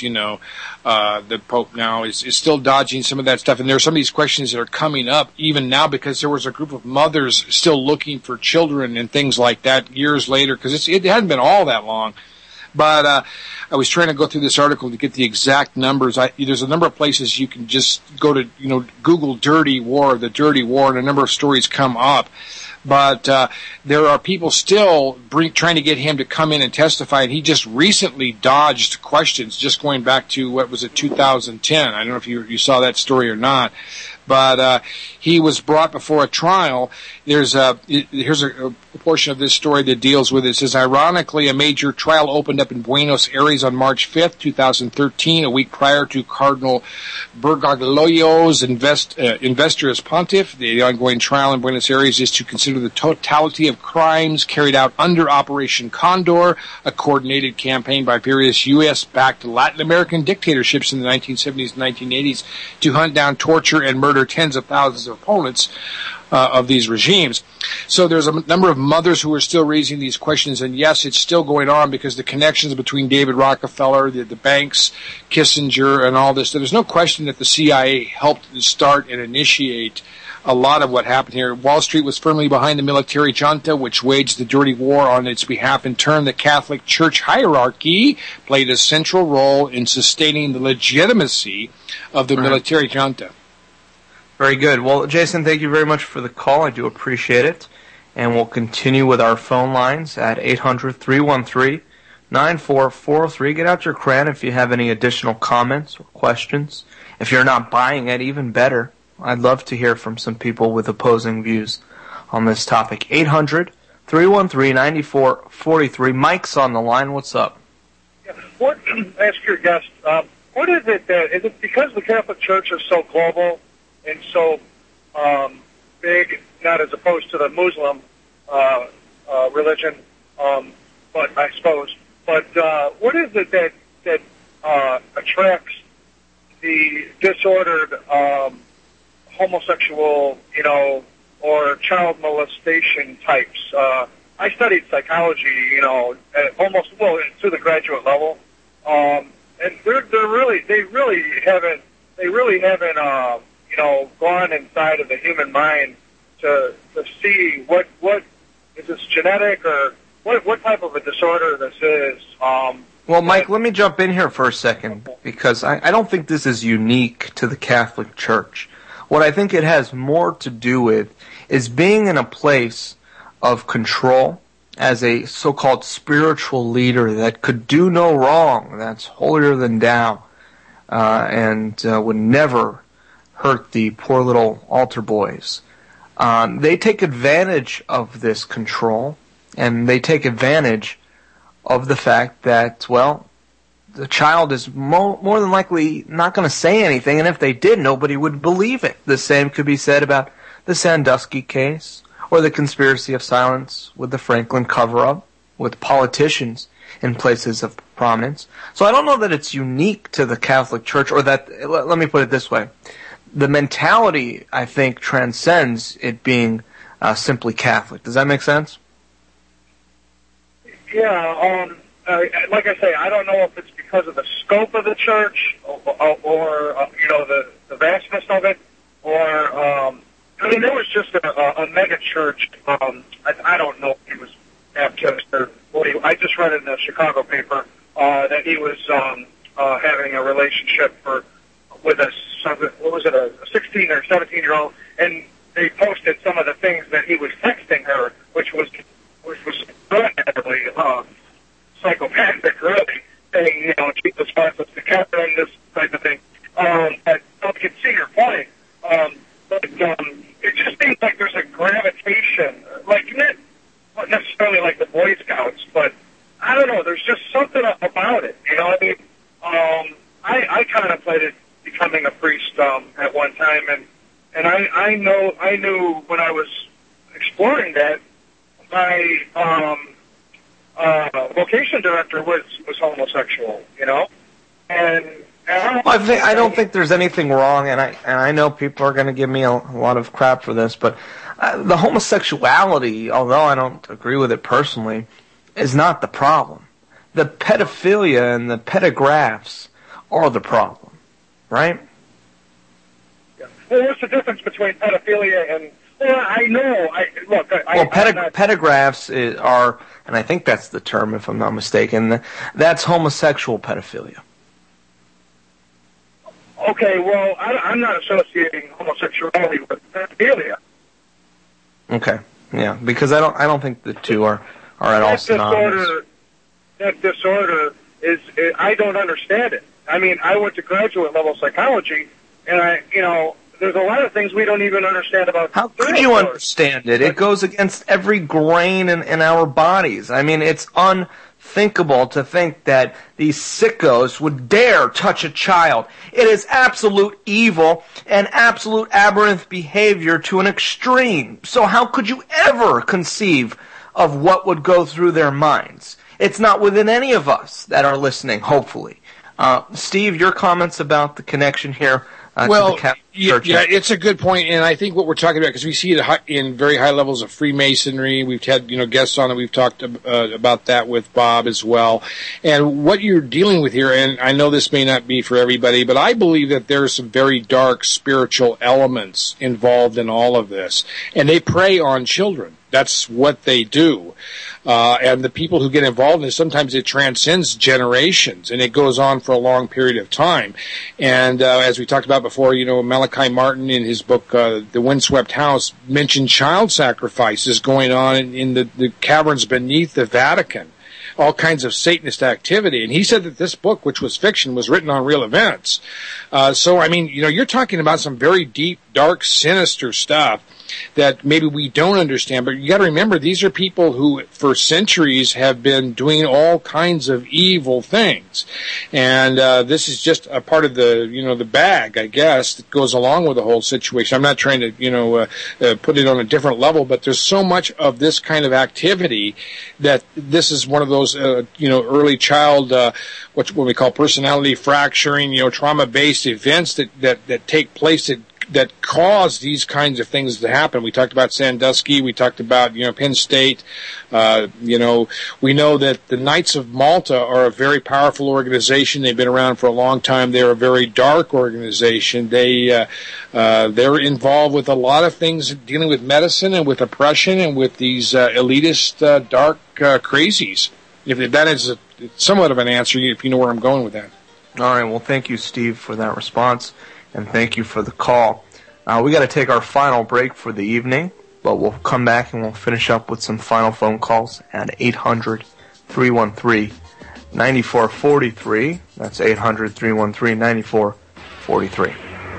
The Pope now is still dodging some of that stuff, and there are some of these questions that are coming up even now because there was a group of mothers still looking for children and things like that years later, because it hadn't been all that long. But I was trying to go through this article to get the exact numbers. There's a number of places you can just go to, Google Dirty War, the Dirty War, and a number of stories come up. But there are people still trying to get him to come in and testify, and he just recently dodged questions, just going back to, 2010. I don't know if you saw that story or not. But he was brought before a trial. Here's a portion of this story that deals with it. It says, ironically, a major trial opened up in Buenos Aires on March 5th, 2013, a week prior to Cardinal Bergoglio's investor as pontiff. The ongoing trial in Buenos Aires is to consider the totality of crimes carried out under Operation Condor, a coordinated campaign by various U.S.-backed Latin American dictatorships in the 1970s and 1980s to hunt down, torture, and murder tens of thousands of opponents of these regimes. So there's a number of mothers who are still raising these questions, and yes, it's still going on because the connections between David Rockefeller, the banks, Kissinger, and all this. There's no question that the CIA helped start and initiate a lot of what happened here. Wall Street was firmly behind the military junta, which waged the dirty war on its behalf. In turn, the Catholic Church hierarchy played a central role in sustaining the legitimacy of the military junta. Very good. Well, Jason, thank you very much for the call. I do appreciate it. And we'll continue with our phone lines at 800-313-9443. Get out your cran if you have any additional comments or questions. If you're not buying it, even better. I'd love to hear from some people with opposing views on this topic. 800-313-9443. Mike's on the line. What's up? Yeah, ask your guest, what is it that, is it because the Catholic Church is so global and so big, not as opposed to the Muslim religion, but I suppose. But what is it that attracts the disordered homosexual, or child molestation types? I studied psychology, at almost to the graduate level, and they really haven't gone inside of the human mind to see what is this genetic or what type of a disorder this is. Well, Mike, let me jump in here for a second, because I don't think this is unique to the Catholic Church. What I think it has more to do with is being in a place of control as a so-called spiritual leader that could do no wrong, that's holier than thou, and would never hurt the poor little altar boys. They take advantage of this control, and they take advantage of the fact that, well, the child is more than likely not going to say anything, and if they did, nobody would believe it. The same could be said about the Sandusky case, or the conspiracy of silence with the Franklin cover-up, with politicians in places of prominence. So I don't know that it's unique to the Catholic Church, or that, let me put it this way. The mentality, I think, transcends it being simply Catholic. Does that make sense? Yeah, like I say, I don't know if it's because of the scope of the church or you know, the vastness of it, or I mean, there was just a mega church. I don't know if he was Baptist or what. I just read in the Chicago paper that he was having a relationship with a 16 or 17-year-old, and they posted some of the things that he was texting her, which was extraordinarily psychopathic, really, saying, you know, Jesus Christ the Catherine, this type of thing. I can see your point, but it just seems like there's a gravitation, like not necessarily like the Boy Scouts, but I don't know. There's just something about it. You know what I mean? I contemplated becoming a priest at one time, and I knew when I was exploring that, my vocation director was homosexual, you know, and I don't think there's anything wrong, and I know people are going to give me a lot of crap for this, but the homosexuality, although I don't agree with it personally, is not the problem. The pedophilia and the pedographs are the problem, right? Yeah. Well, what's the difference between pedophilia and? Well, I know. Pedographs are, and I think that's the term, if I'm not mistaken. That's homosexual pedophilia. Okay, well, I'm not associating homosexuality with pedophilia. Okay, yeah, because I don't think the two are at all synonymous. That disorder is, I don't understand it. I mean, I went to graduate level psychology, and there's a lot of things we don't even understand about. How could you understand it? It goes against every grain in our bodies. I mean, it's unthinkable to think that these sickos would dare touch a child. It is absolute evil and absolute aberrant behavior to an extreme. So how could you ever conceive of what would go through their minds? It's not within any of us that are listening, hopefully. Steve, your comments about the connection here to the Catholic Church. Yeah, it's a good point, and I think what we're talking about, because we see it in very high levels of Freemasonry. We've had guests on it. We've talked about that with Bob as well. And what you're dealing with here, and I know this may not be for everybody, but I believe that there are some very dark spiritual elements involved in all of this, and they prey on children. That's what they do. And the people who get involved in it, sometimes it transcends generations, and it goes on for a long period of time. And as we talked about before, Malachi Martin in his book, The Windswept House, mentioned child sacrifices going on in the caverns beneath the Vatican, all kinds of Satanist activity. And he said that this book, which was fiction, was written on real events. So, I mean, you're talking about some very deep, dark, sinister stuff that maybe we don't understand, but you got to remember, these are people who for centuries have been doing all kinds of evil things, and this is just a part of the the bag, I guess, that goes along with the whole situation. I'm not trying to put it on a different level, but there's so much of this kind of activity that this is one of those early child what we call personality fracturing, trauma-based events that take place that cause these kinds of things to happen. We talked about Sandusky. We talked about, Penn State. We know that the Knights of Malta are a very powerful organization. They've been around for a long time. They're a very dark organization. They're involved with a lot of things dealing with medicine and with oppression and with these elitist, dark crazies. If that is somewhat of an answer, if you know where I'm going with that. All right. Well, thank you, Steve, for that response, and thank you for the call. We got to take our final break for the evening, but we'll come back and we'll finish up with some final phone calls at 800-313-9443. That's 800-313-9443.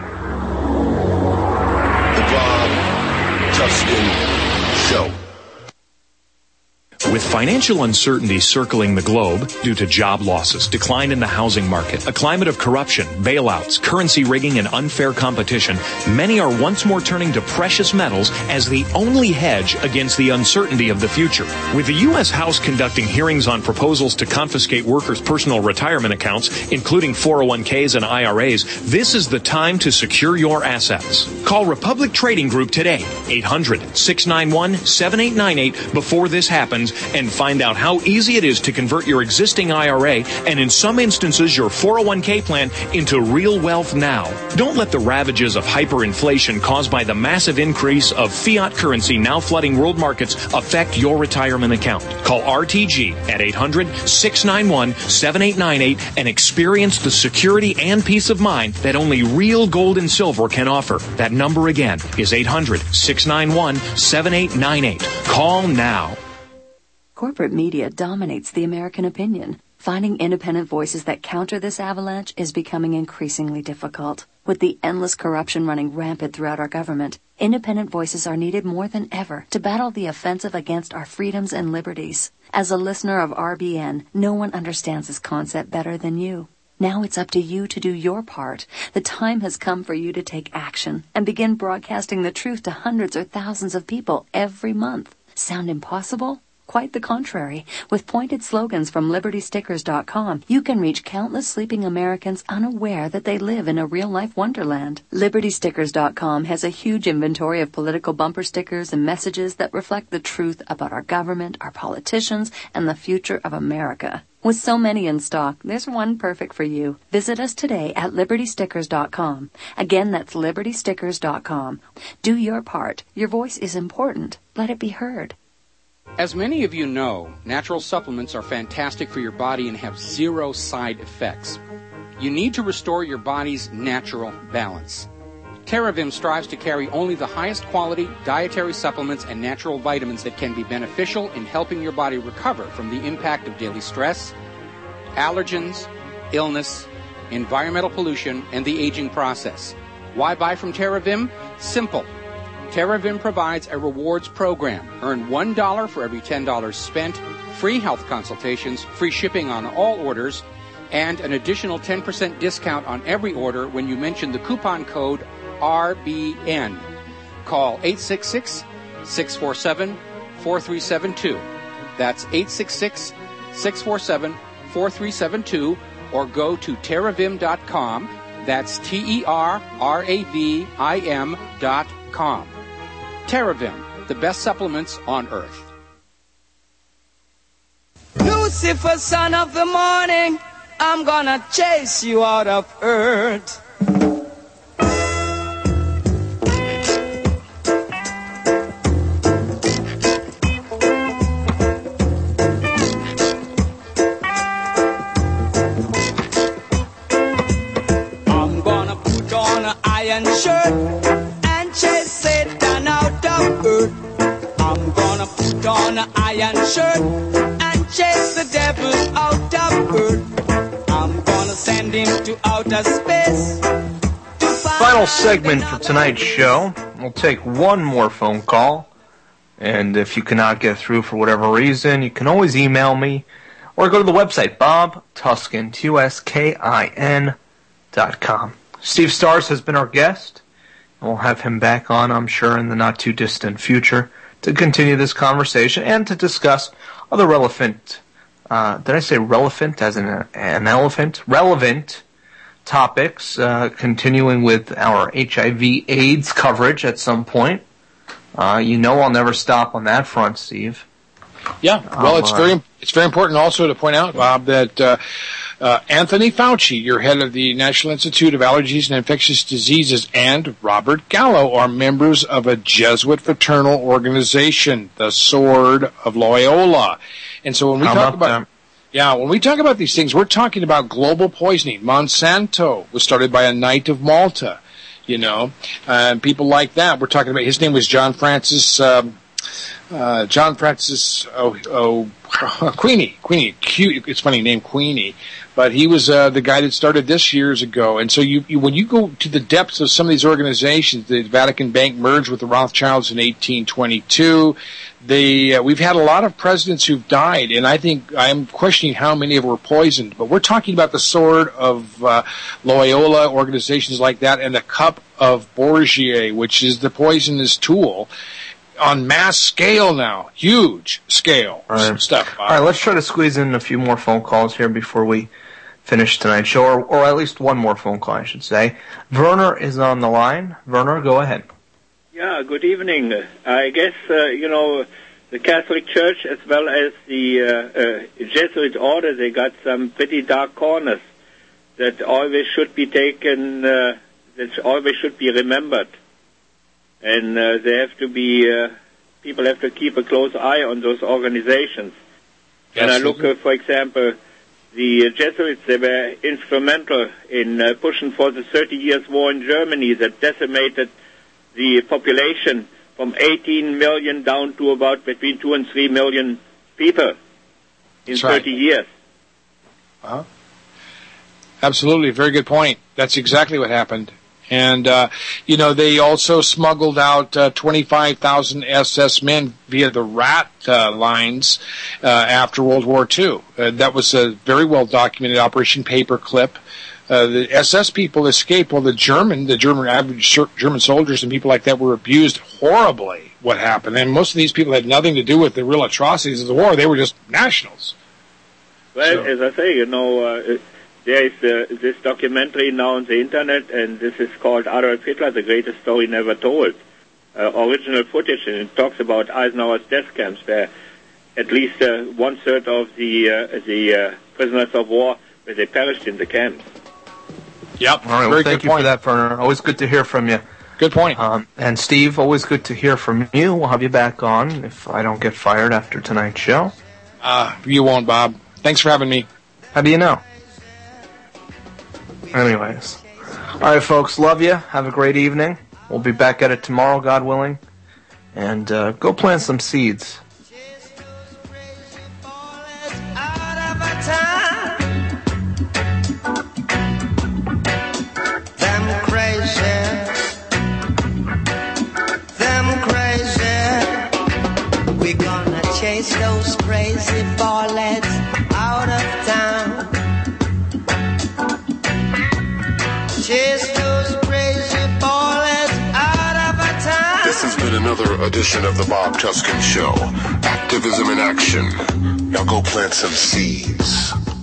The Bob Tuskin Show. With financial uncertainty circling the globe due to job losses, decline in the housing market, a climate of corruption, bailouts, currency rigging, and unfair competition, many are once more turning to precious metals as the only hedge against the uncertainty of the future. With the U.S. House conducting hearings on proposals to confiscate workers' personal retirement accounts, including 401ks and IRAs, this is the time to secure your assets. Call Republic Trading Group today, 800-691-7898 before this happens, and find out how easy it is to convert your existing IRA and in some instances your 401k plan into real wealth now. Don't let the ravages of hyperinflation caused by the massive increase of fiat currency now flooding world markets affect your retirement account. Call RTG at 800-691-7898 and experience the security and peace of mind that only real gold and silver can offer. That number again is 800-691-7898. Call now. Corporate media dominates the American opinion. Finding independent voices that counter this avalanche is becoming increasingly difficult. With the endless corruption running rampant throughout our government, independent voices are needed more than ever to battle the offensive against our freedoms and liberties. As a listener of RBN, no one understands this concept better than you. Now it's up to you to do your part. The time has come for you to take action and begin broadcasting the truth to hundreds or thousands of people every month. Sound impossible? Quite the contrary. With pointed slogans from LibertyStickers.com, you can reach countless sleeping Americans unaware that they live in a real-life wonderland. LibertyStickers.com has a huge inventory of political bumper stickers and messages that reflect the truth about our government, our politicians, and the future of America. With so many in stock, there's one perfect for you. Visit us today at LibertyStickers.com. Again, that's LibertyStickers.com. Do your part. Your voice is important. Let it be heard. As many of you know, natural supplements are fantastic for your body and have zero side effects. You need to restore your body's natural balance. TerraVim strives to carry only the highest quality dietary supplements and natural vitamins that can be beneficial in helping your body recover from the impact of daily stress, allergens, illness, environmental pollution, and the aging process. Why buy from TerraVim? Simple. TerraVim provides a rewards program. Earn $1 for every $10 spent, free health consultations, free shipping on all orders, and an additional 10% discount on every order when you mention the coupon code RBN. Call 866-647-4372. That's 866-647-4372, or go to TerraVim.com. That's TerraVim.com. TerraVim, the best supplements on earth. Lucifer, son of the morning, I'm gonna chase you out of earth. I'm gonna put on an iron shirt and chase Satan out of earth. I'm gonna put on an iron shirt and chase the devil out of earth. I'm gonna send him to outer space. Final segment for tonight's show. We'll take one more phone call. And if you cannot get through for whatever reason, you can always email me or go to the website, BobTuskin, TUSKIN.com. Steve Stars has been our guest. We'll have him back on, I'm sure, in the not-too-distant future to continue this conversation and to discuss other relevant, did I say relevant as in an elephant? Relevant topics, continuing with our HIV/AIDS coverage at some point. You know I'll never stop on that front, Steve. Yeah, well, it's very important also to point out, Bob, that Anthony Fauci, your head of the National Institute of Allergies and Infectious Diseases, and Robert Gallo are members of a Jesuit fraternal organization, the Sword of Loyola. And so when we talk about Yeah, when we talk about these things, we're talking about global poisoning. Monsanto was started by a Knight of Malta, and people like that. We're talking about, his name was John Francis Queenie. Cute, it's funny name, Queenie. But he was the guy that started this years ago. And so when you go to the depths of some of these organizations, the Vatican Bank merged with the Rothschilds in 1822. We've had a lot of presidents who've died, and I think I'm questioning how many of them were poisoned. But we're talking about the Sword of Loyola, organizations like that, and the Cup of Bourget, which is the poisonous tool. On mass scale now, huge scale stuff. All right, let's try to squeeze in a few more phone calls here before we finish tonight's show, or at least one more phone call, I should say. Werner is on the line. Werner, go ahead. Yeah, good evening. I guess, the Catholic Church as well as the Jesuit order, they got some pretty dark corners that always should be taken, that always should be remembered. And they have to be, people have to keep a close eye on those organizations. And I look, for example, the Jesuits, they were instrumental in pushing for the 30 Years' War in Germany that decimated the population from 18 million down to about between 2 and 3 million people in 30 years. Uh-huh. Absolutely, very good point. That's exactly what happened. And, they also smuggled out 25,000 SS men via the rat lines after World War II. That was a very well-documented Operation Paperclip. The SS people escaped while the German soldiers and people like that were abused horribly. What happened? And most of these people had nothing to do with the real atrocities of the war. They were just nationals. Well, as I say, there is this documentary now on the internet, and this is called Adolf Hitler, the greatest story never told. Original footage, and it talks about Eisenhower's death camps, where at least 1/3 of the prisoners of war, where they perished in the camps. Yep. All right. Well, thank you for that, Werner. Always good to hear from you. Good point. And Steve, always good to hear from you. We'll have you back on if I don't get fired after tonight's show. You won't, Bob. Thanks for having me. How do you know? Anyways. All right, folks. Love you. Have a great evening. We'll be back at it tomorrow, God willing. And go plant some seeds. Chase those crazy ballets out of town. Chase those crazy ballets out of town. This has been another edition of the Bob Tuskin Show. Activism in action. Now go plant some seeds.